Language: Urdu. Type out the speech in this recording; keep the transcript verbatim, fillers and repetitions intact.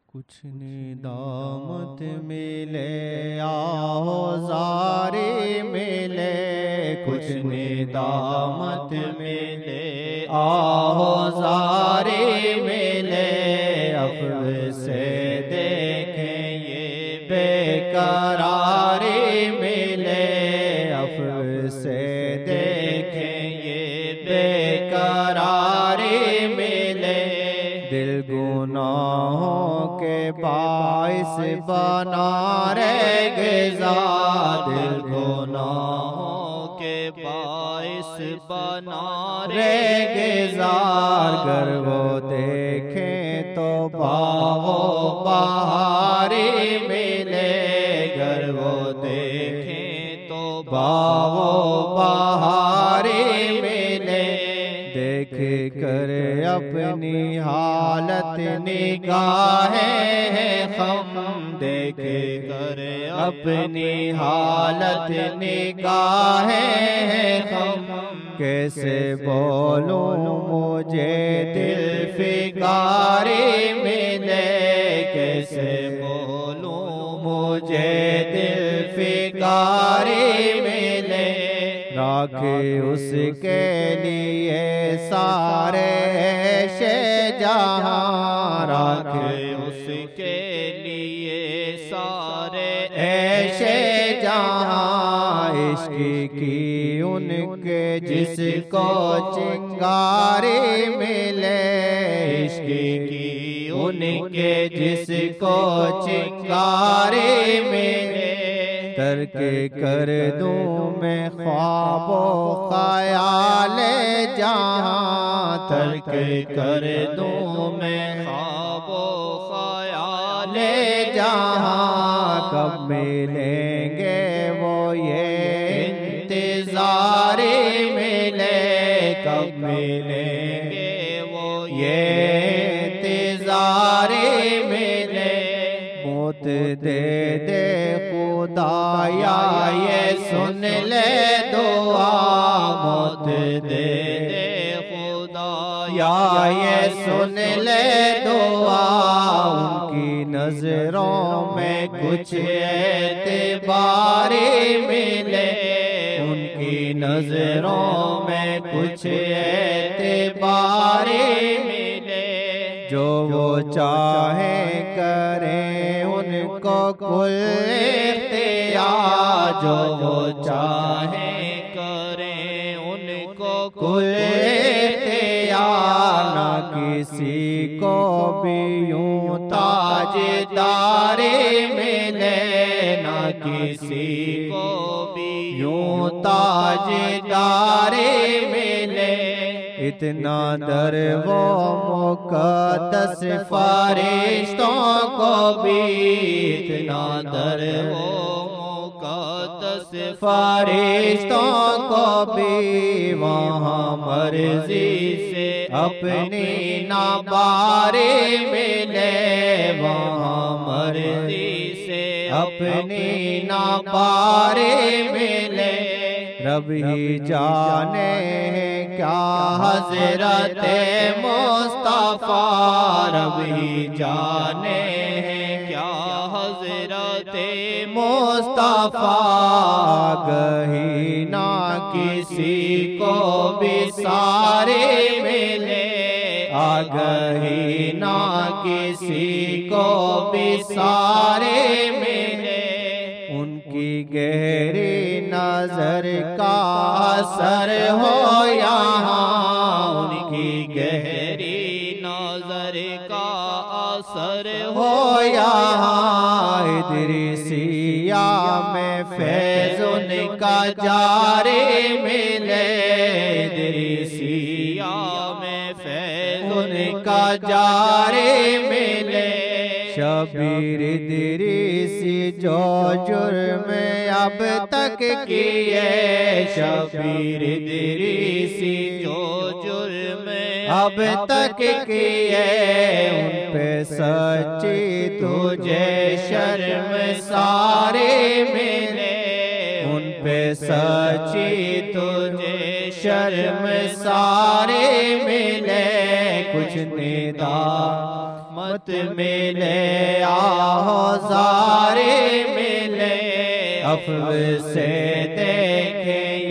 کچھ ندامت ملے آہوزاری ملے، کچھ ندامت ملے آہوزاری ملے، عفو سے دیکھیں یہ بے قراری ملے، عفو سے دیکھیں یہ بے قراری ملے، دل گناہوں کے باعث بنا ریگزا، دل گناہوں کے باعث بنا ریگزار، گر وہ دیکھیں تو باغ و بہاری ملے، گر وہ دیکھیں تو باغ و بہاری ملے، دیکھ کر اپنی حالت نگاہیں ہیں خم، دیکھ کر اپنی حالت نگاہیں ہیں خم، کیسے بولوں مجھے دل فگاری ملے، کیسے بولوں مجھے دل فگاری ملے، راکھ اس کے لیے سارے عیش جہاں، راکھ اس کے لیے سارے عیش جہاں، عشق کی ان کے جس کو چنگاری ملے، عشق کی ان کے جس کو چنگاری ملے، ترک کر دوں میں خواب و خیال جہاں، ترک کر دوں میں خواب و خیال جہاں، کب ملیں گے وہ یہ انتظاری ملے، کب ملیں گے وہ یہ انتظاری ملے، موت دے دے خدایا یہ سن لے دعا، موت دے دے خدایا یہ سن لے دعا، ان کی نظروں میں کچھ اعتباری ملے، ان کی نظروں میں کچھ اعتباری ملے، جو وہ چاہیں کریں ان کو کل اختیار، جو وہ چاہیں کریں ان کو کل اختیار، نہ کسی کو بھی یوں تاجداری ملے، نہ کسی کو بھی یوں تاجداری ملے، اتنا در وہ مقدس فرشتوں کو بھی، اتنا در وہ مقدس فرشتوں کو بھی، وہاں مرضی سے اپنی نہ باری ملے، وہاں مرضی سے اپنی نہ باری ملے، رب ہی جانے کیا حضرت مصطفیٰ، رب ہی جانے کیا حضرت مصطفیٰ، کہیں نہ کسی کو بھی سارے ملے، آگہی نہ کسی کو بھی سارے ملے، ان کی گہری نظر کا اثر ہو یہاں، ان کی گہری نظر کا اثر ہو یہاں، ادریسیہ میں فیض ان کا جاری ملے، ادریسیہ میں فیض ان کا جاری ملے، شبیر ادریسی جو جرم اب تک کیے، شبیر ادریسی جو جرم اب تک کیے، ان پہ سچی تجھے شرم سارے ملے، ان پہ سچی تجھے شرم سارے ملے، کچھ ندامت مت ملے آزارے ملے عفو سے دیکھے